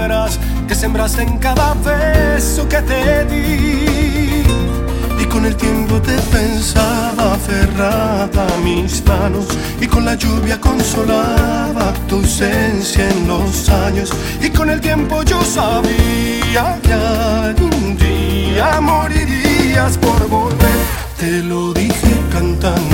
palabras que sembraste en cada beso que te di. Y con el tiempo te pensaba aferrada a mis manos, y con la lluvia consolaba tu ausencia en los años. Y con el tiempo yo sabía que algún día morirías por volver. Te lo dije cantando